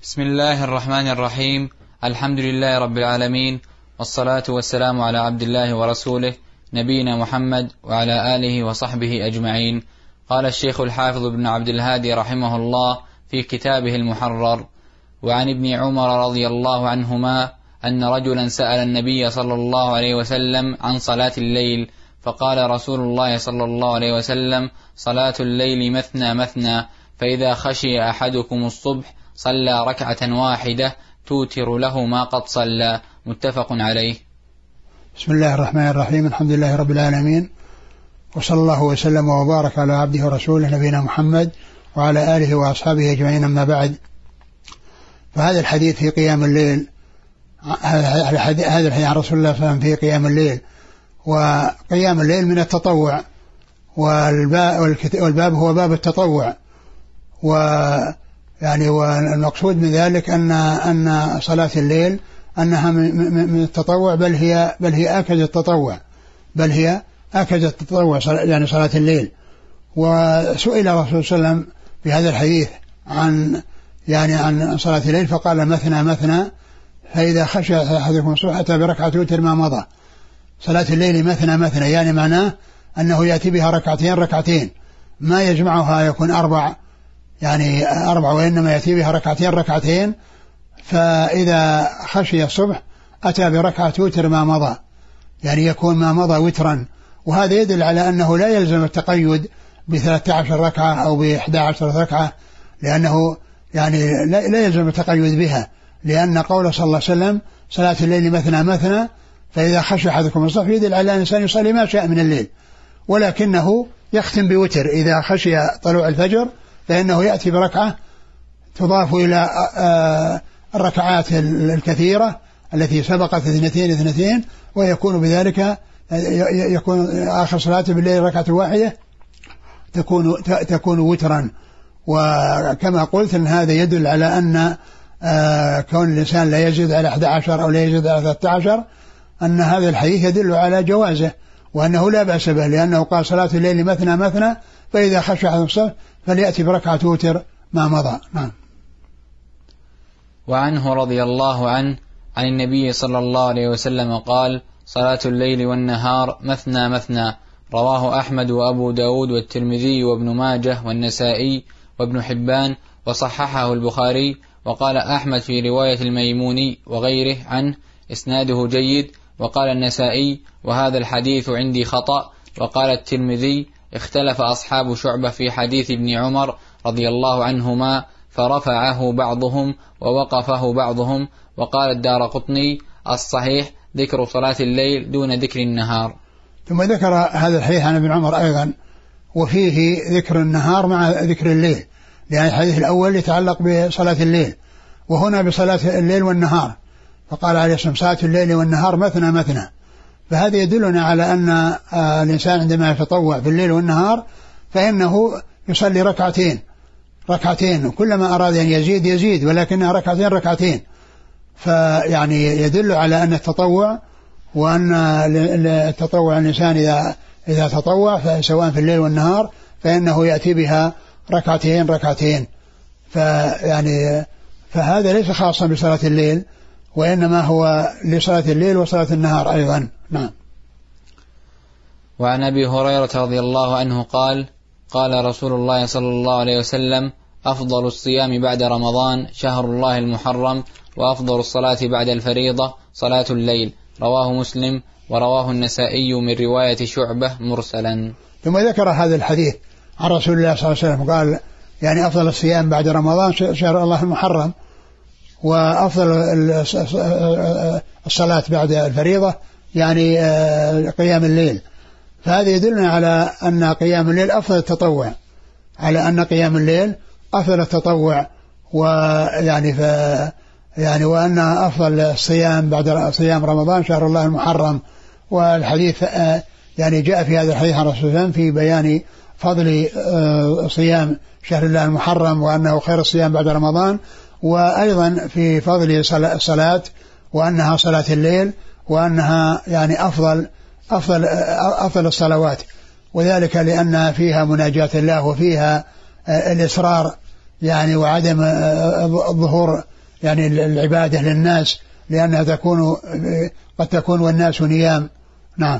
بسم الله الرحمن الرحيم. الحمد لله رب العالمين، والصلاة والسلام على عبد الله ورسوله نبينا محمد وعلى آله وصحبه أجمعين. قال الشيخ الحافظ بن عبد الهادي رحمه الله في كتابه المحرر: وعن ابن عمر رضي الله عنهما أن رجلا سأل النبي صلى الله عليه وسلم عن صلاة الليل، فقال رسول الله صلى الله عليه وسلم: صلاة الليل مثنى مثنى، فإذا خشي أحدكم الصبح صلى ركعة واحدة توتر له ما قد صلى. متفق عليه. بسم الله الرحمن الرحيم. الحمد لله رب العالمين، وصلى الله وسلم وبارك على عبده ورسوله نبينا محمد وعلى آله وأصحابه أجمعين. أما بعد، فهذا الحديث في قيام الليل، هذا الحديث عن رسول الله صلى الله عليه وسلم في قيام الليل. وقيام الليل من التطوع، والباب هو باب التطوع، والمقصود من ذلك أن صلاة الليل أنها من التطوع، بل هي أكد التطوع، يعني صلاة الليل. وسئل الرسول صلى الله عليه وسلم في هذا الحديث عن صلاة الليل، فقال: مثنى مثنى، فإذا خشي أحدكم الصبح أتى بركعة وتر ما مضى. صلاة الليل مثنى مثنى، يعني معناه أنه يأتي بها ركعتين، ما يجمعها يكون أربع، وإنما يأتي بها ركعتين. فإذا خشي الصبح أتى بركعة وتر ما مضى، يعني يكون ما مضى وترا. وهذا يدل على أنه لا يلزم التقيد ب13 ركعة أو ب11 ركعة، لأنه لا يلزم التقيد بها، لأن قول صلى الله عليه وسلم: صلاة الليل مثنى مثنى، فإذا خشي أحدكم الصبح، يدل على أن الإنسان يصلي ما شاء من الليل، ولكنه يختم بوتر. إذا خشي طلوع الفجر فإنه يأتي بركعة تضاف إلى الركعات الكثيرة التي سبقت 2 ويكون بذلك يكون آخر صلاته بالليل ركعة واحدة تكون وترا. وكما قلت أن هذا يدل على أن كون الإنسان لا يزيد على 11 أو لا يزيد على 13، أن هذا الحديث يدل على جوازه وأنه لا بأس به، لأنه قال: صلاة الليل مثنى مثنى، فإذا خشي أحدكم الصبح فليأتي بركعة وتر ما مضى. نعم. وعنه رضي الله عنه عن النبي صلى الله عليه وسلم قال: صلاة الليل والنهار مثنى مثنى. رواه أحمد وأبو داود والترمذي وابن ماجه والنسائي وابن حبان، وصححه البخاري. وقال أحمد في رواية الميموني وغيره عنه: إسناده جيد. وقال النسائي: وهذا الحديث عندي خطأ. وقال الترمذي: اختلف أصحاب شعبة في حديث ابن عمر رضي الله عنهما، فرفعه بعضهم ووقفه بعضهم. وقال الدارقطني: الصحيح ذكر صلاة الليل دون ذكر النهار. ثم ذكر هذا الحديث عن ابن عمر أيضا، وفيه ذكر النهار مع ذكر الليل، لأن الحديث الأول يتعلق بصلاة الليل، وهنا بصلاة الليل والنهار. فقال عليه الصلاة والسلام: صلاة الليل والنهار مثنى مثنى. فهذا يدلنا على أن الإنسان عندما يتطوع في الليل والنهار فإنه يصلي ركعتين، وكلما أراد أن يزيد، ولكنها ركعتين. فيعني يدل على أن التطوع، وأن التطوع الإنسان إذا تطوع سواء في الليل والنهار فإنه يأتي بها ركعتين. فهذا ليس خاصا بصلاة الليل، وإنما هو لصلاة الليل وصلاة النهار أيضا. نعم. وعن أبي هريرة رضي الله عنه قال: قال رسول الله صلى الله عليه وسلم: أفضل الصيام بعد رمضان شهر الله المحرم، وأفضل الصلاة بعد الفريضة صلاة الليل. رواه مسلم، ورواه النسائي من رواية شعبة مرسلا. ثم ذكر هذا الحديث عن رسول الله صلى الله عليه وسلم، قال: أفضل الصيام بعد رمضان شهر الله المحرم، وأفضل الصلاة بعد الفريضة قيام الليل. فهذا يدلنا على أن قيام الليل أفضل التطوع، وأن أفضل الصيام بعد صيام رمضان شهر الله المحرم. والحديث جاء في هذا الحديث عن رسول الله في بيان فضل صيام شهر الله المحرم، وأنه خير الصيام بعد رمضان، وأيضا في فضل الصلاة، وأنها صلاة الليل، وأنها أفضل الصلوات، وذلك لأن فيها مناجاة الله، وفيها الإصرار يعني وعدم الظهور يعني العبادة للناس، لأنها قد تكون والناس نيام. نعم.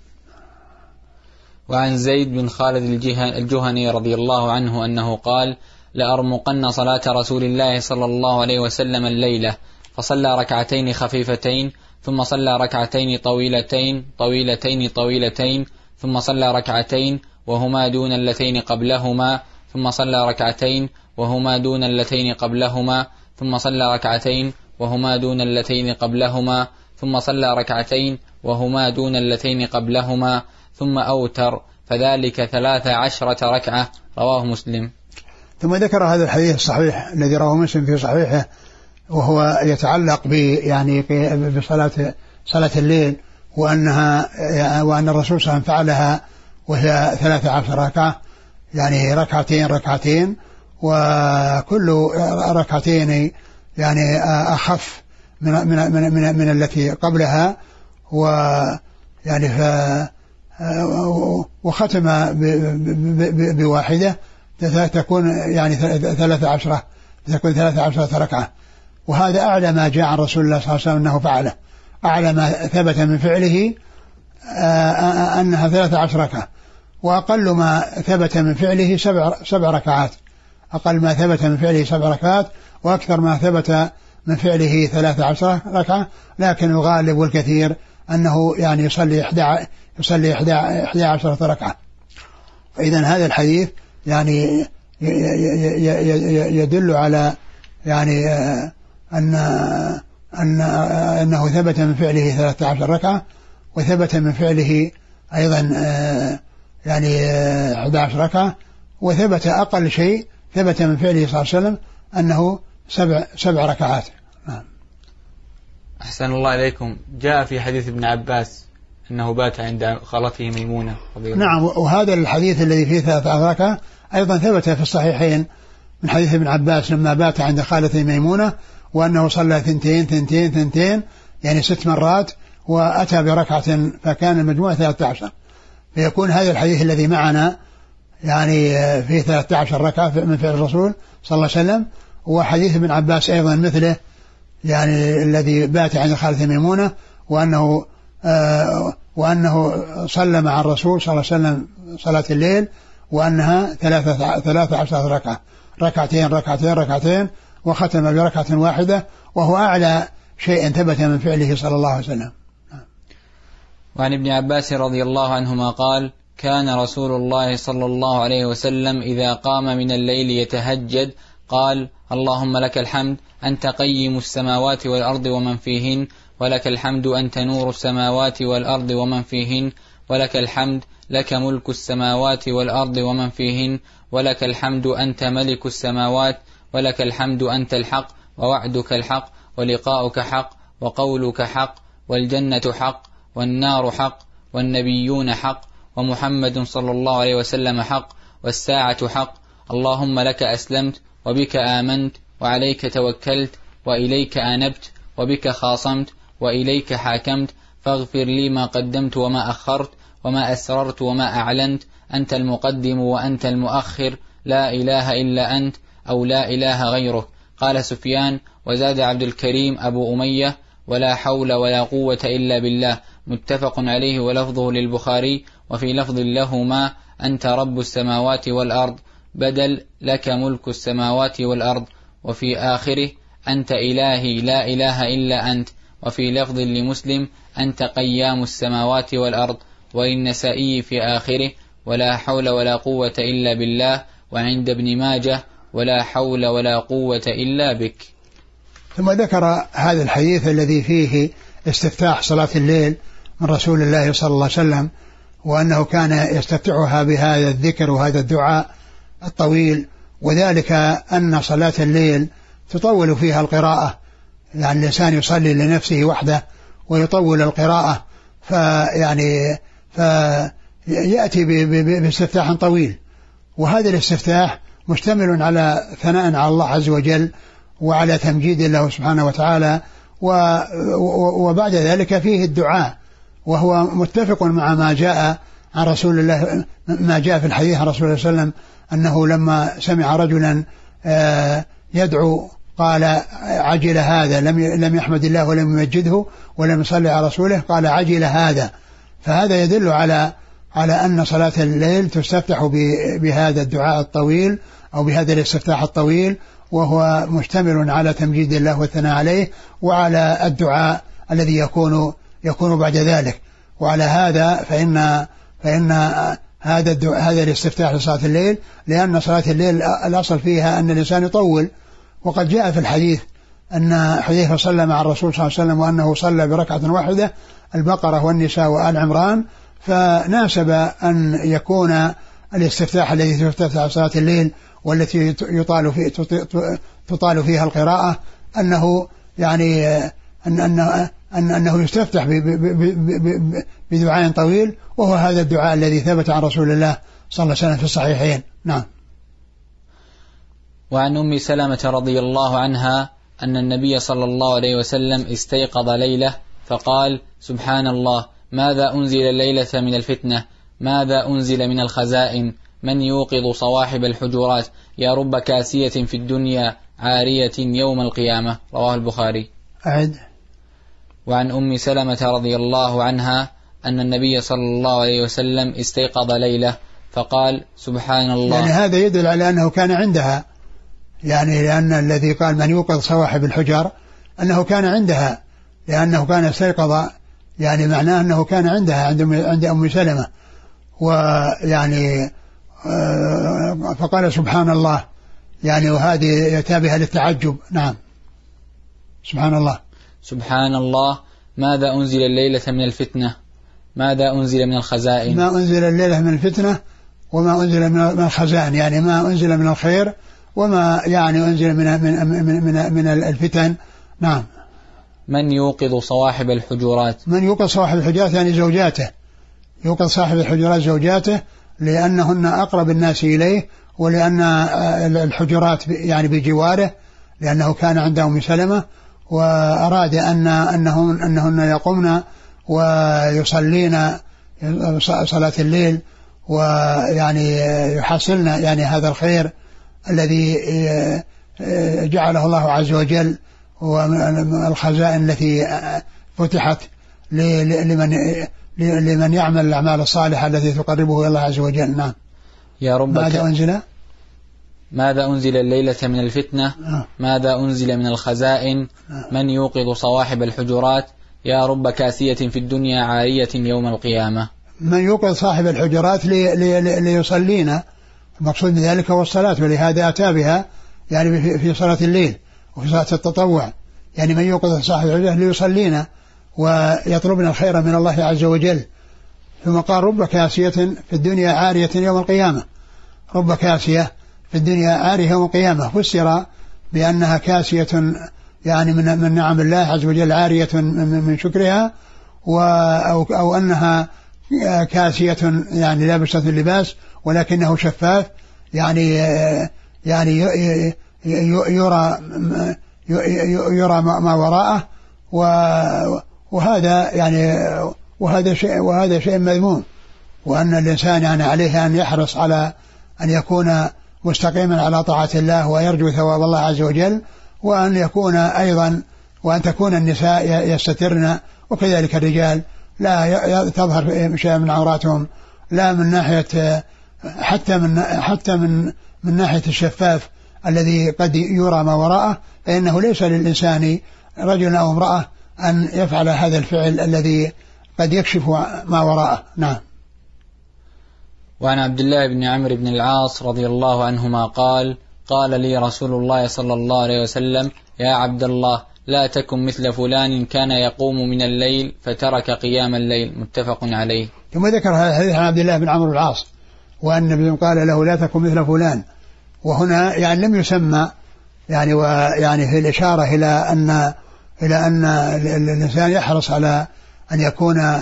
وعن زيد بن خالد الجهني رضي الله عنه أنه قال: لأرمقن صلاة رسول الله صلى الله عليه وسلم الليلة، فصلى ركعتين خفيفتين، ثم صلى ركعتين طويلتين، ثم صلى ركعتين وهما دون اللتين قبلهما، ثم صلى ركعتين وهما دون اللتين قبلهما، ثم صلى ركعتين وهما دون اللتين قبلهما، ثم صلى ركعتين وهما دون اللتين قبلهما، ثم أوتر، فذلك 13 ركعة. رواه مسلم. ثم ذكر هذا الحديث الصحيح الذي رواه مسلم في صحيحه، وهو يتعلق بصلاة الليل، وأن الرسول صلى الله عليه وسلم فعلها وهي 13 ركعة، يعني ركعتين، وكل ركعتين يعني أخف من التي قبلها، ويعني وختم بواحدة تكون يعني 13 ركعة. وهذا أعلى ما جاء عن رسول الله صلى الله عليه وسلم أنه فعله، أعلى ما ثبت من فعله أنها 13 ركعة، وأقل ما ثبت من فعله 7 ركعات، أقل ما ثبت من فعله 7 ركعات، وأكثر ما ثبت من فعله 13 ركعة، لكن الغالب والكثير أنه يعني يصلي 11 ركعة. فإذا هذا الحديث يعني يدل على يعني أنه ثبت من فعله 13 ركعة، وثبت من فعله أيضا يعني 11 ركعة، وثبت أقل شيء ثبت من فعله صلى الله عليه وسلم أنه 7 ركعات. أحسن الله إليكم. جاء في حديث ابن عباس أنه بات عند خالته ميمونة. نعم، وهذا الحديث الذي فيه 13 ركعة أيضا ثبت في الصحيحين من حديث ابن عباس لما بات عند خالته ميمونة، وأنه صلى 2 يعني 6 مرات، وأتى بركعة، فكان المجموع 13. فيكون هذا الحديث الذي معنا يعني فيه 13 ركعة من فعل الرسول صلى الله عليه وسلم، وحديث ابن عباس أيضا مثله، يعني الذي بات عند خالته ميمونة، وأنه صلى مع الرسول صلى الله عليه وسلم صلاة الليل، وأنها 13 ركعة، ركعتين، وختم بركعة واحدة، وهو أعلى شيء ثبت من فعله صلى الله عليه وسلم. وعن ابن عباس رضي الله عنهما قال: كان رسول الله صلى الله عليه وسلم إذا قام من الليل يتهجد قال: اللهم لك الحمد أنت قيم السماوات والأرض ومن فيهن، ولك الحمد أنت نور السماوات والأرض ومن فيهن، ولك الحمد لك ملك السماوات والأرض ومن فيهن، ولك الحمد أنت ملك السماوات، ولك الحمد أنت الحق، ووعدك الحق، ولقاؤك حق، وقولك حق، والجنة حق، والنار حق، والنبيون حق، ومحمد صلى الله عليه وسلم حق، والساعة حق. اللهم لك أسلمت، وبك آمنت، وعليك توكلت، وإليك آنبت، وبك خاصمت، وإليك حاكمت، فاغفر لي ما قدمت وما أخرت، وما أسررت وما أعلنت، أنت المقدم وأنت المؤخر، لا إله إلا أنت، أو لا إله غيرك. قال سفيان: وزاد عبد الكريم أبو أمية: ولا حول ولا قوة إلا بالله. متفق عليه، ولفظه للبخاري، وفي لفظ لهما: أنت رب السماوات والأرض، بدل لك ملك السماوات والأرض. وفي آخره: أنت إلهي لا إله إلا أنت. وفي لفظ لمسلم: أنت قيام السماوات والأرض. وللنسائي في آخره: ولا حول ولا قوة إلا بالله. وعند ابن ماجه: ولا حول ولا قوة إلا بك. ثم ذكر هذا الحديث الذي فيه استفتاح صلاة الليل من رسول الله صلى الله عليه وسلم، وأنه كان يستفتحها بهذا الذكر وهذا الدعاء الطويل، وذلك أن صلاة الليل تطول فيها القراءة، يعني الإنسان يصلي لنفسه وحده ويطول القراءة، فيأتي باستفتاح طويل، وهذا الاستفتاح مشتمل على ثناء على الله عز وجل، وعلى تمجيد له سبحانه وتعالى، وبعد ذلك فيه الدعاء، وهو متفق مع ما جاء عن رسول الله، ما جاء في الحديث عن رسول الله صلى الله عليه وسلم أنه لما سمع رجلا يدعو قال عجل هذا، لم يحمد الله ولم يمجده ولم يصلي على رسوله قال عجل هذا. فهذا يدل على أن صلاة الليل تستفتح بهذا الدعاء الطويل أو بهذا الاستفتاح الطويل، وهو مشتمل على تمجيد الله والثناء عليه وعلى الدعاء الذي يكون بعد ذلك. وعلى هذا فإن هذا الاستفتاح لصلاة الليل، لأن صلاة الليل الأصل فيها أن الإنسان يطول. وقد جاء في الحديث أن حذيفة صلى مع الرسول صلى الله عليه وسلم وأنه صلى بركعة واحدة البقرة والنساء وآل عمران، فناسب أن يكون الاستفتاح الذي تفتح صلاة الليل والتي تطال فيها القراءة أنه يعني أنه يستفتح بدعاء طويل، وهو هذا الدعاء الذي ثبت عن رسول الله صلى الله عليه وسلم في الصحيحين. نعم. وعن أم سلمة رضي الله عنها أن النبي صلى الله عليه وسلم استيقظ ليلة فقال سبحان الله ماذا أنزل الليلة من الفتنة، ماذا أنزل من الخزائن، من يوقظ صواحب الحجرات، يا رب كاسية في الدنيا عارية يوم القيامة. رواه البخاري. أعد. وعن أم سلمة رضي الله عنها أن النبي صلى الله عليه وسلم استيقظ ليلة فقال سبحان الله. يعني هذا يدل على أنه كان عندها، يعني لأن الذي قال من يوقظ صواحب الحجر أنه كان عندها، لأنه كان استيقظ، يعني معناه أنه كان عندها عند أم سلمة، ويعني فقال سبحان الله، يعني وهذه يتابعها للتعجب. نعم. سبحان الله. سبحان الله ماذا أنزل الليلة من الفتنة، ماذا أنزل من الخزائن. ما أنزل الليلة من الفتنة وما أنزل من الخزائن، يعني ما أنزل من الخير وما يعني أنزل من الفتن. نعم. من يوقظ صواحب الحجرات. من يوقظ صواحب الحجرات يعني زوجاته، يوقظ صاحب الحجرات زوجاته، لأنهن أقرب الناس إليه، ولأن الحجرات يعني بجواره، لأنه كان عنده أم سلمة، وأراد أنهن يقومن ويصلين صلاة الليل، ويعني يحصلن يعني هذا الخير الذي جعله الله عز وجل، والخزائن التي فتحت لمن يعمل الأعمال الصالحة التي تقربه إلى الله عز وجل. نعم. يا رب ماذا أنزل الليلة من الفتنة، ماذا أنزل من الخزائن، من يوقظ صواحب الحجرات، يا رب كاسية في الدنيا عارية يوم القيامة. من يوقظ صاحب الحجرات ليصلينا، المقصود من ذلك هو الصلاة، ولهذا أتى بها يعني في صلاة الليل وفي صلاة التطوع، يعني من يوقظ صاحب الحجرات ليصلينا ويطلبنا الخير من الله عز وجل. ثم قال رب كاسية في الدنيا عارية يوم القيامة، رب كاسية في الدنيا عارية يوم القيامة، فسر بأنها كاسية يعني من نعم الله عز وجل، عارية من شكرها، أو أنها كاسية يعني لابسة اللباس ولكنه شفاف، يعني يرى ما وراءه، وهذا يعني وهذا شيء مذموم، وأن الإنسان يعني عليه أن يحرص على أن يكون مستقيما على طاعة الله ويرجو ثواب الله عز وجل، وأن يكون أيضا وأن تكون النساء يستترن، وكذلك الرجال لا تظهر شيء من عوراتهم، لا من ناحية حتى من ناحية الشفاف الذي قد يرى ما وراءه، فإنه ليس للإنسان رجل أو امرأة أن يفعل هذا الفعل الذي قد يكشف ما وراءه. نعم. وعن عبد الله بن عمرو بن العاص رضي الله عنهما قال قال لي رسول الله صلى الله عليه وسلم يا عبد الله لا تكن مثل فلان كان يقوم من الليل فترك قيام الليل. متفق عليه. ثم ذكر هذا الحديث عن عبد الله بن عمرو بن العاص، وأن النبي قال له لا تكن مثل فلان، وهنا يعني لم يسمى يعني، ويعني في الإشارة إلى أن الإنسان يحرص على أن يكون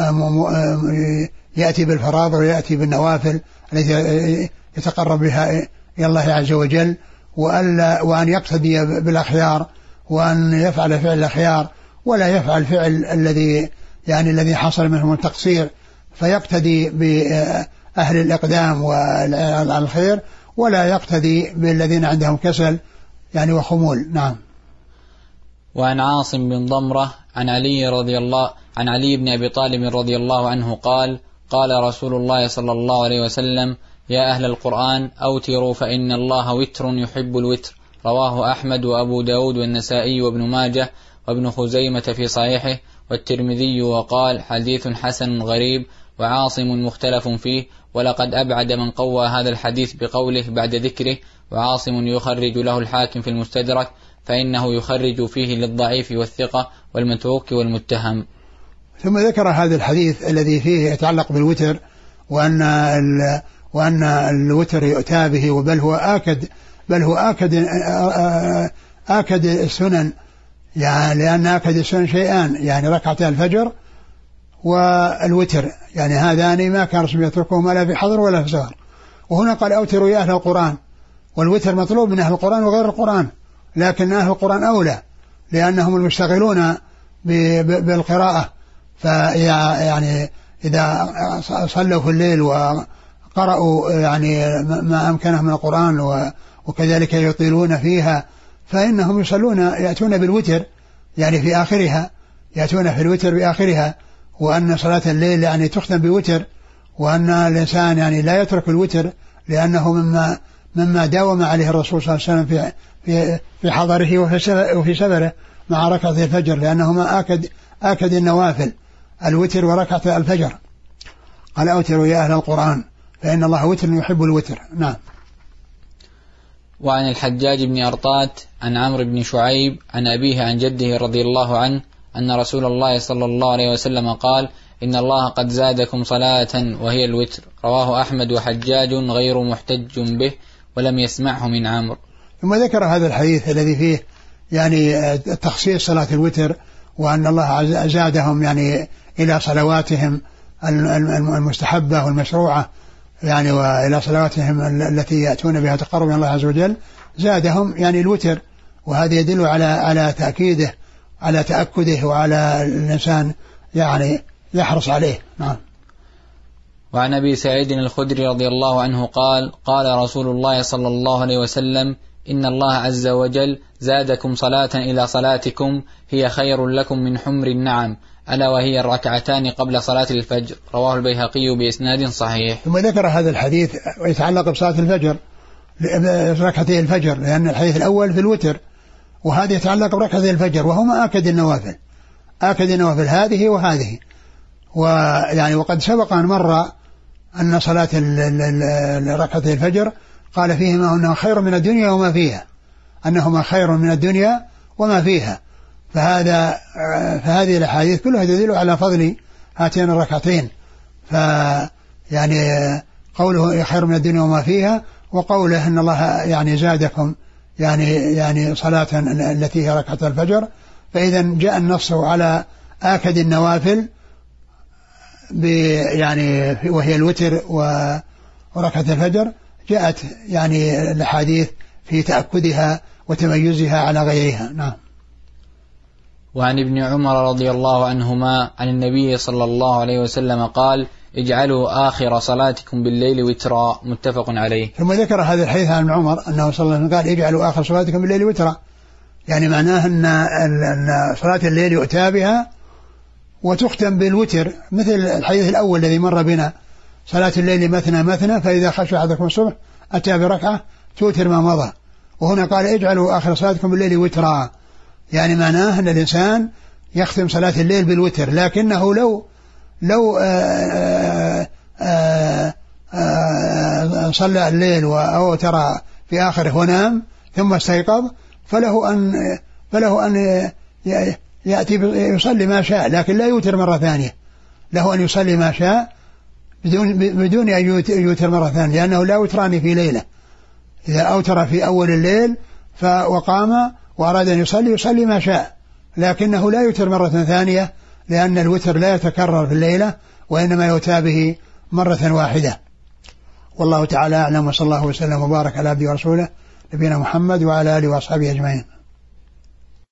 يأتي بالفرائض ويأتي بالنوافل التي يتقرب بها إلى الله عز وجل، وأن يقتدي بالأخيار، وأن يفعل فعل الأخيار ولا يفعل فعل الذي حصل منهم التقصير، فيقتدي بأهل الإقدام والخير، ولا يقتدي بالذين عندهم كسل يعني وخمول. نعم. وعن عاصم بن ضمرة عن علي بن أبي طالب رضي الله عنه قال قال رسول الله صلى الله عليه وسلم يا أهل القرآن أوتروا فإن الله وتر يحب الوتر. رواه أحمد وأبو داود والنسائي وابن ماجه وابن خزيمة في صحيحه والترمذي وقال حديث حسن غريب وعاصم مختلف فيه ولقد أبعد من قوى هذا الحديث بقوله بعد ذكره وعاصم يخرج له الحاكم في المستدرك فإنه يخرج فيه للضعيف والثقة والمتروك والمتهم. ثم ذكر هذا الحديث الذي فيه يتعلق بالوتر وأن الوتر يؤتى به بل هو آكد السنن يعني لأن آكد السنن شيئان يعني ركعتي الفجر والوتر يعني هذان ما كان رسول يتركهما لا في حضر ولا في سفر. وهنا قال أوتروا يا أهل القرآن والوتر مطلوب من أهل القرآن وغير القرآن لكن أهل القرآن أولى لأنهم المشتغلون بالقراءة يعني إذا صلوا في الليل وقرأوا يعني ما أمكنهم من القرآن وكذلك يطيلون فيها فإنهم يأتون بالوتر يعني في آخرها يأتون في الوتر بآخرها وأن صلاة الليل يعني تختم بوتر وأن الإنسان يعني لا يترك الوتر لأنه مما داوم عليه الرسول صلى الله عليه وسلم في حضره وفي سفره مع ركعة الفجر لأنهما آكد النوافل الوتر وركعة الفجر. قال أوتروا يا أهل القرآن فإن الله وتر يحب الوتر. نعم. وعن الحجاج بن أرطات عن عمرو بن شعيب عن أبيه عن جده رضي الله عنه أن رسول الله صلى الله عليه وسلم قال إن الله قد زادكم صلاة وهي الوتر. رواه أحمد وحجاج غير محتج به ولم يسمعه من عمرو. ثم ذكر هذا الحديث الذي فيه يعني تخصيص صلاة الوتر وأن الله زادهم يعني إلى صلواتهم المستحبة والمشروعة يعني وإلى صلواتهم التي يأتون بها تقرب من الله عز وجل زادهم يعني الوتر وهذا يدل على تأكيده على تأكده وعلى الإنسان يعني يحرص عليه. نعم. وعن أبي سعيد الخدري رضي الله عنه قال قال رسول الله صلى الله عليه وسلم إن الله عز وجل زادكم صلاة إلى صلاتكم هي خير لكم من حمر النعم ألا وهي الركعتان قبل صلاة الفجر. رواه البيهقي بإسناد صحيح. ثم ذكر هذا الحديث يتعلق بصلاة الفجر ركعتي الفجر لأن الحديث الأول في الوتر وهذا يتعلق بركعتي الفجر وهما آكد النوافل هذه وهذه ويعني وقد سبق أن مر أن صلاة ركعتي الفجر قال فيهما أنه خير من الدنيا وما فيها أنهما خير من الدنيا وما فيها فهذه الأحاديث كلها تدل على فضل هاتين الركعتين فيعني قوله خير من الدنيا وما فيها وقوله أن الله يعني زادكم يعني صلاة التي هي ركعة الفجر فإذا جاء النص على آكد النوافل يعني وهي الوتر وركعة الفجر جاءت يعني الأحاديث في تأكدها وتميزها على غيرها. نعم. وعن ابن عمر رضي الله عنهما عن النبي صلى الله عليه وسلم قال اجعلوا آخر صلاتكم بالليل وترا متفق عليه. ثم ذكر هذا الحديث عن ابن عمر أنه صلى الله عليه وسلم قال اجعلوا آخر صلاتكم بالليل وترا يعني معناه أن صلاة الليل يؤتى بها وتختم بالوتر مثل الحديث الأول الذي مر بنا صلاة الليل مثنى فإذا خشى أحدكم الصبح أتى بركعة توتر ما مضى وهنا قال اجعلوا آخر صلاتكم بالليل وترا يعني معناه أن الإنسان يختم صلاة الليل بالوتر لكنه لو صلى الليل وأوتر في آخره ونام ثم استيقظ فله أن يأتي يصلي ما شاء لكن لا يوتر مرة ثانية له أن يصلي ما شاء بدون أن يوتر مرة ثانية لأنه لا وتران في ليلة إذا أوتر في أول الليل وقام وأراد أن يصلي ما شاء لكنه لا يوتر مرة ثانية لأن الوتر لا يتكرر في الليلة وإنما يؤتى به مرة واحدة. والله تعالى أعلم وصلى الله وسلم وبارك على عبده ورسوله نبينا محمد وعلى آله وأصحابه أجمعين.